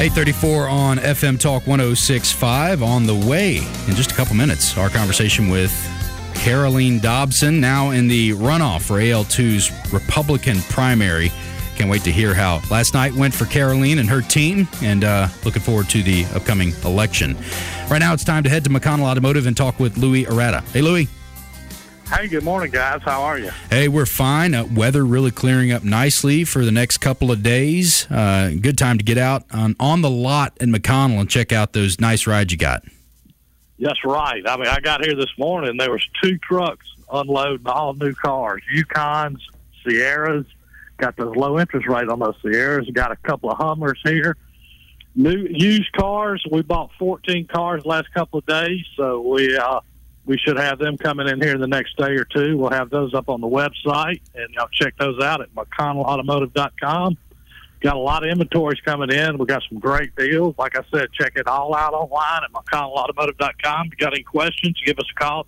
8:34 on FM Talk 106.5. On the way in just a couple minutes, our conversation with Caroline Dobson, now in the runoff for AL2's Republican primary. Can't wait to hear how last night went for Caroline and her team, and looking forward to the upcoming election. Right now, it's time to head to McConnell Automotive and talk with Louis Arata. Hey, Louis. Hey, good morning, guys. How are you? Hey, we're fine. Weather really clearing up nicely for the next couple of days. Good time to get out on the lot in McConnell and check out those nice rides you got. That's right. I mean, I got here this morning. There was 2 trucks unloading all new cars, Yukons, Sierras. Got those low interest rate on those Sierras. Got a couple of Hummers here. New used cars. We bought 14 cars last couple of days, so we should have them coming in here in the next day or two. We'll have those up on the website, and y'all check those out at McConnellAutomotive.com. Got a lot of inventories coming in. We got some great deals. Like I said, check it all out online at McConnellAutomotive.com. If you got any questions, give us a call,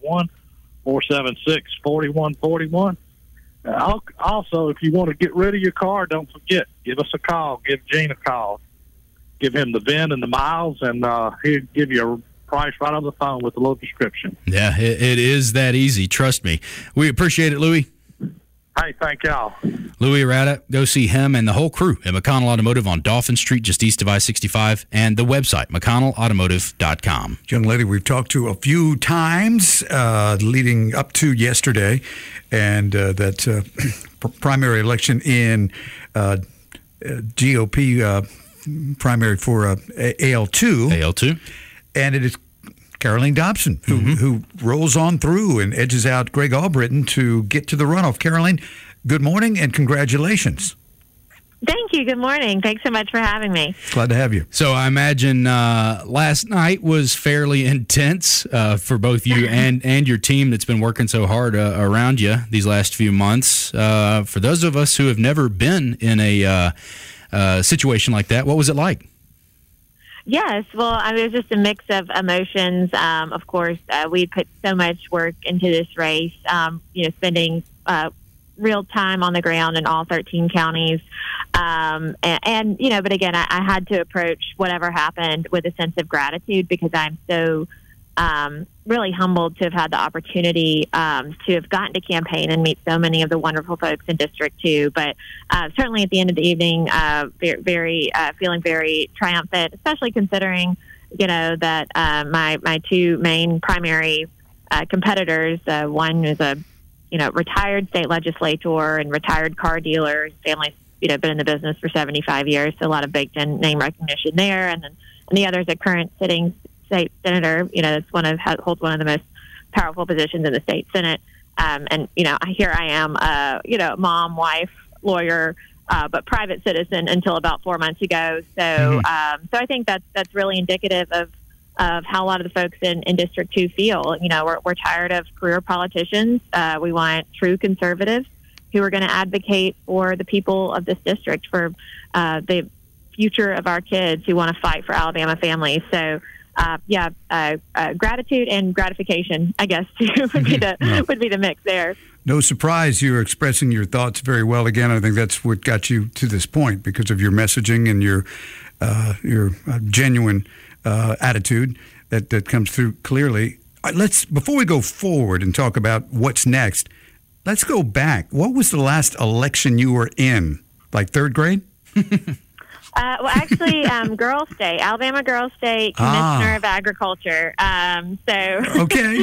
251-476-4141. Also, if you want to get rid of your car, don't forget, give us a call. Give Gene a call. Give him the VIN and the miles, and he'll give you a price right on the phone with a little description. Yeah, it is that easy. Trust me. We appreciate it, Louis. Hey, thank y'all. Louis Arata, go see him and the whole crew at McConnell Automotive on Dauphin Street, just east of I-65, and the website, McConnellAutomotive.com. Young lady we've talked to a few times leading up to yesterday, and that primary election in GOP primary for AL2. AL2. And it is Caroline Dobson who rolls on through and edges out Greg Albritton to get to the runoff. Caroline, good morning and congratulations. Thank you. Good morning. Thanks so much for having me. Glad to have you. So I imagine last night was fairly intense for both you and your team that's been working so hard around you these last few months. For those of us who have never been in a situation like that, what was it like? Yes, well, I mean, it was just a mix of emotions. Of course, we put so much work into this race, spending real time on the ground in all 13 counties. But again, I had to approach whatever happened with a sense of gratitude because I'm so really humbled to have had the opportunity to have gotten to campaign and meet so many of the wonderful folks in District 2. But certainly at the end of the evening, feeling very triumphant, especially considering, that my 2 main primary competitors, one is a, retired state legislator and retired car dealer. His family's, been in the business for 75 years, so a lot of baked-in name recognition there. And the other is a current sitting state senator, that's holds one of the most powerful positions in the state Senate. Here I am, mom, wife, lawyer, but private citizen until about 4 months ago. So I think that's really indicative of how a lot of the folks in District 2 feel. We're tired of career politicians. We want true conservatives who are going to advocate for the people of this district, for the future of our kids, who want to fight for Alabama families. So gratitude and gratification, I guess, would be the mix there. No surprise you're expressing your thoughts very well. Again, I think that's what got you to this point because of your messaging and your genuine attitude that comes through clearly. Before we go forward and talk about what's next, let's go back. What was the last election you were in? Like 3rd grade? Actually, Girls State, Alabama Girls State Commissioner of Agriculture. Okay.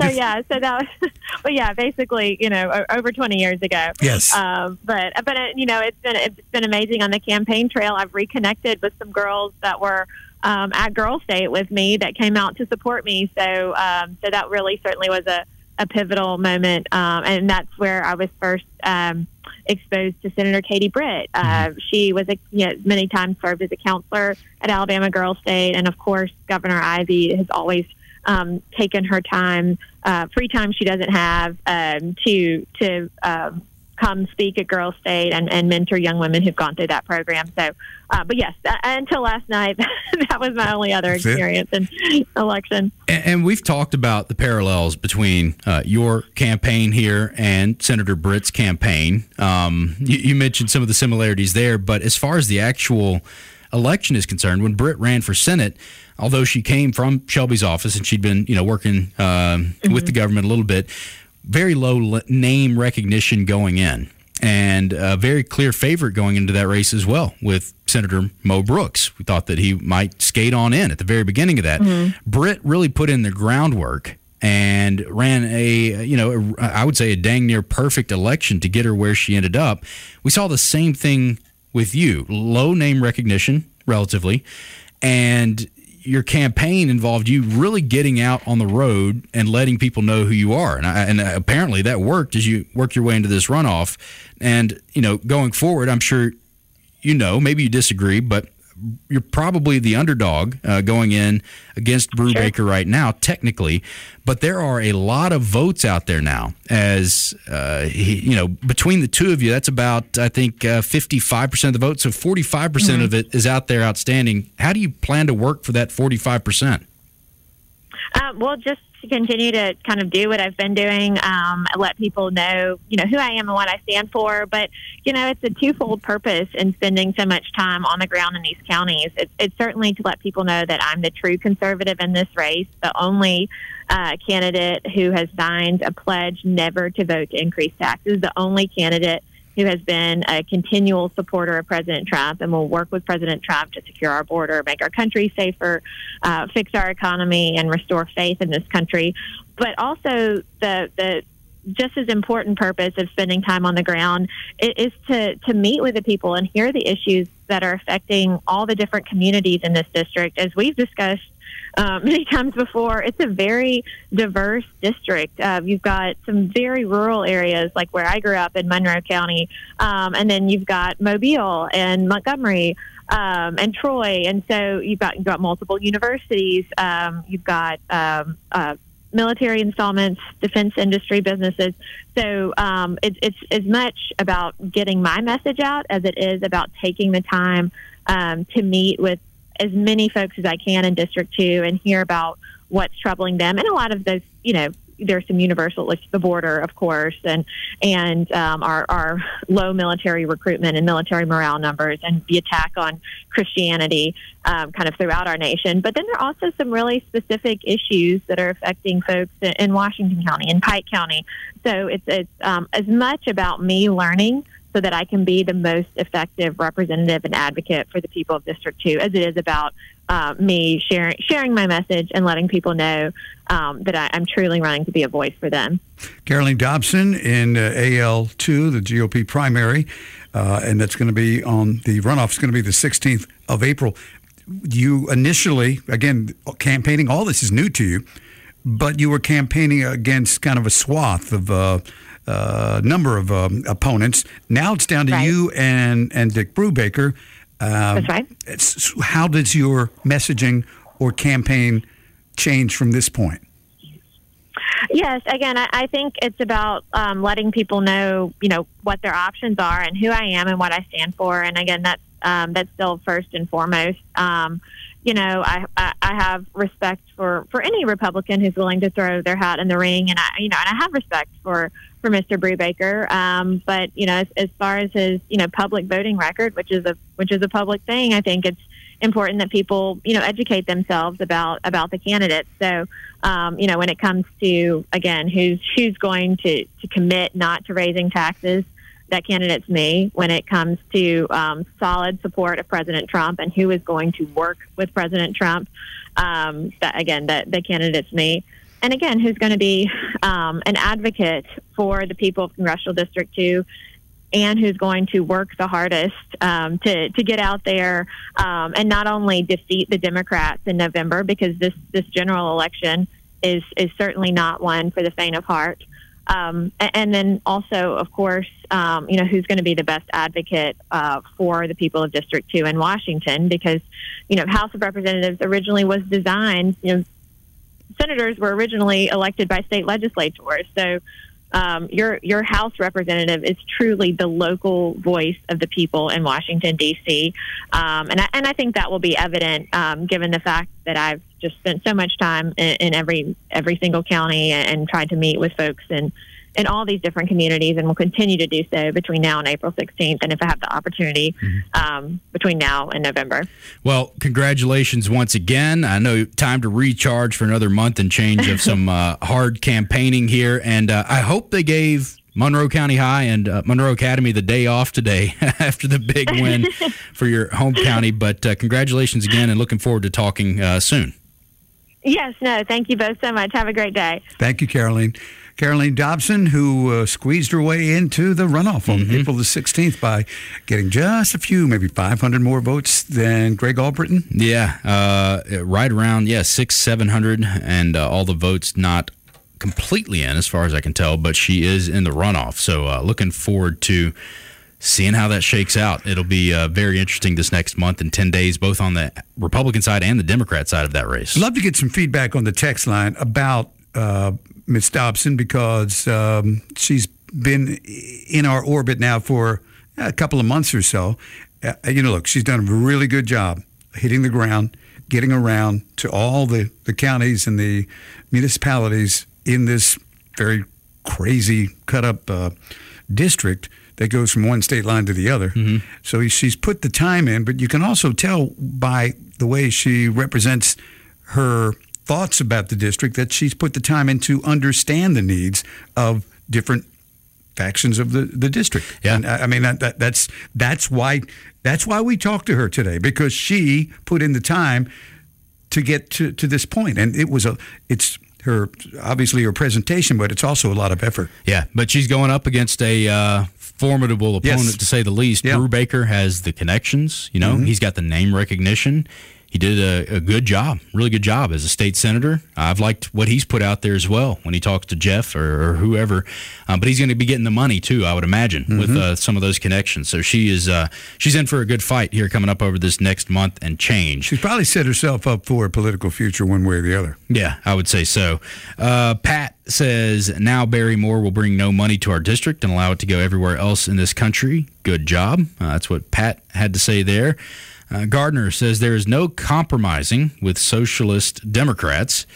Basically, over 20 years ago. Yes. It's been amazing on the campaign trail. I've reconnected with some girls that were at Girls State with me that came out to support me. So that really certainly was a pivotal moment, and that's where I was first exposed to Senator Katie Britt. She was many times served as a counselor at Alabama Girls State, and of course Governor Ivey has always taken her time, free time she doesn't have, to come speak at Girls State and mentor young women who've gone through that program. So, but yes, until last night, that was my only other experience in election. And we've talked about the parallels between your campaign here and Senator Britt's campaign. You mentioned some of the similarities there, but as far as the actual election is concerned, when Britt ran for Senate, although she came from Shelby's office and she'd been, working with the government a little bit, very low name recognition going in, and a very clear favorite going into that race as well with Senator Mo Brooks. We thought that he might skate on in at the very beginning of that. Britt really put in the groundwork and ran I would say a dang near perfect election to get her where she ended up. We saw the same thing with you. Low name recognition, relatively, and your campaign involved you really getting out on the road and letting people know who you are. And apparently that worked as you worked your way into this runoff. And, going forward, I'm sure, maybe you disagree, but you're probably the underdog going in against Brubaker right now, technically. But there are a lot of votes out there now. As between the two of you, that's about, I think, 55% of the votes. So 45% of it is out there outstanding. How do you plan to work for that 45%? Well, just to continue to kind of do what I've been doing, let people know, who I am and what I stand for. But, it's a twofold purpose in spending so much time on the ground in these counties. It's certainly to let people know that I'm the true conservative in this race, the only candidate who has signed a pledge never to vote to increase taxes, the only candidate who has been a continual supporter of President Trump and will work with President Trump to secure our border, make our country safer, fix our economy, and restore faith in this country. But also the just as important purpose of spending time on the ground is to meet with the people and hear the issues that are affecting all the different communities in this district. As we've discussed many times before, it's a very diverse district. You've got some very rural areas like where I grew up in Monroe County, and then you've got Mobile and Montgomery and Troy, and so you've got multiple universities. You've got military installments, defense industry businesses. So it's as much about getting my message out as it is about taking the time to meet with as many folks as I can in District 2 and hear about what's troubling them. And a lot of those, there's some universal, like the border, of course, and our low military recruitment and military morale numbers and the attack on Christianity kind of throughout our nation. But then there are also some really specific issues that are affecting folks in Washington County and Pike County. So it's as much about me learning so that I can be the most effective representative and advocate for the people of District 2 as it is about me sharing my message and letting people know that I'm truly running to be a voice for them. Caroline Dobson in AL2, the GOP primary, and that's going to be the runoff is going to be the 16th of April. You initially, again, campaigning, all this is new to you, but you were campaigning against kind of a swath of number of opponents. Now it's down to you and Dick Brubaker. That's right. How does your messaging or campaign change from this point? Yes, again, I think it's about letting people know, what their options are and who I am and what I stand for. And again, that's still first and foremost. I have respect for any Republican who's willing to throw their hat in the ring, and I have respect for Mr. Brubaker. But as far as his public voting record, which is a public thing, I think it's important that people educate themselves about the candidates. So when it comes to again who's going to commit not to raising taxes, that candidate's me. When it comes to solid support of President Trump and who is going to work with President Trump, the candidate's me. And again, who's going to be an advocate for the people of Congressional District 2 and who's going to work the hardest to get out there and not only defeat the Democrats in November, because this general election is certainly not one for the faint of heart. And then also, of course, who's going to be the best advocate for the people of District 2 in Washington, because, House of Representatives originally was designed, senators were originally elected by state legislators. So your House representative is truly the local voice of the people in Washington, D.C. And I think that will be evident given the fact that I've just spent so much time in every single county and tried to meet with folks and in all these different communities, and will continue to do so between now and April 16th, and if I have the opportunity between now and November. Well, congratulations once again. I know time to recharge for another month and change of some hard campaigning here, and I hope they gave Monroe County High and Monroe Academy the day off today after the big win for your home county, but congratulations again, and looking forward to talking soon. Yes, no, thank you both so much. Have a great day. Thank you, Caroline. Caroline Dobson, who squeezed her way into the runoff on April the 16th by getting just a few, maybe 500 more votes than Greg Albritton. Yeah, right around, 700, and all the votes not completely in as far as I can tell, but she is in the runoff. So looking forward to seeing how that shakes out. It'll be very interesting this next month and 10 days, both on the Republican side and the Democrat side of that race. I'd love to get some feedback on the text line about Ms. Dobson, because she's been in our orbit now for a couple of months or so. Look, she's done a really good job hitting the ground, getting around to all the counties and the municipalities in this very crazy cut-up district that goes from one state line to the other. So she's put the time in, but you can also tell by the way she represents her thoughts about the district that she's put the time in to understand the needs of different factions of the district. Yeah. And I mean, that's why we talked to her today, because she put in the time to get to this point. And it's her, obviously her presentation, but it's also a lot of effort. Yeah, but she's going up against a formidable opponent, to say the least. Yeah. Drew Baker has the connections. He's got the name recognition. He did a good job, really good job as a state senator. I've liked what he's put out there as well when he talks to Jeff or whoever. But he's going to be getting the money too, I would imagine, with some of those connections. So she's in for a good fight here coming up over this next month and change. She's probably set herself up for a political future one way or the other. Yeah, I would say so. Pat says, now Barry Moore will bring no money to our district and allow it to go everywhere else in this country. Good job. That's what Pat had to say there. Gardner says there is no compromising with socialist Democrats.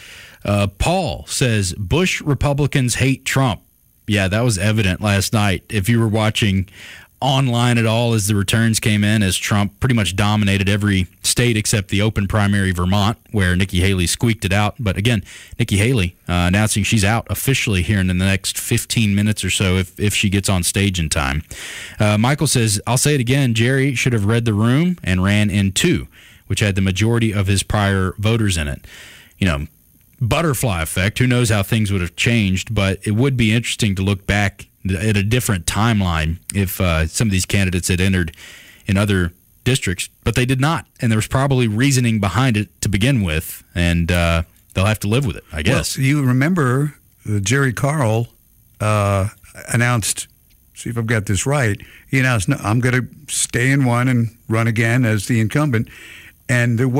Paul says Bush Republicans hate Trump. Yeah, that was evident last night. If you were watching online at all as the returns came in, as Trump pretty much dominated every state except the open primary Vermont, where Nikki Haley squeaked it out. But again, Nikki Haley announcing she's out officially here in the next 15 minutes or so if she gets on stage in time. Michael says, I'll say it again, Jerry should have read the room and ran in 2, which had the majority of his prior voters in it. Butterfly effect, who knows how things would have changed, but it would be interesting to look back at a different timeline if some of these candidates had entered in other districts, but they did not, and there was probably reasoning behind it to begin with, and they'll have to live with it, I guess. Well, you remember Jerry Carl announced, see if I've got this right, he announced, no, I'm going to stay in one and run again as the incumbent, and it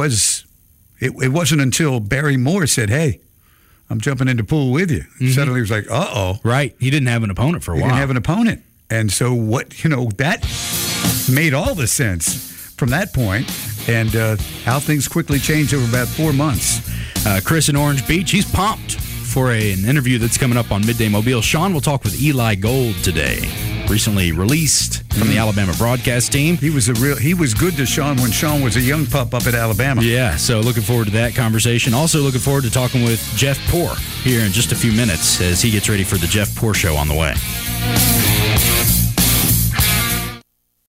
wasn't until Barry Moore said, hey, I'm jumping in the pool with you. Suddenly he was like, uh-oh. Right. He didn't have an opponent for a while. He didn't have an opponent. And so that made all the sense from that point. And how things quickly changed over about 4 months. Chris in Orange Beach, he's pumped for an interview that's coming up on Midday Mobile. Sean will talk with Eli Gold today. Recently released from the Alabama broadcast team. He was good to Sean when Sean was a young pup up at Alabama. Yeah, so looking forward to that conversation. Also looking forward to talking with Jeff Poor here in just a few minutes as he gets ready for the Jeff Poor Show on the way.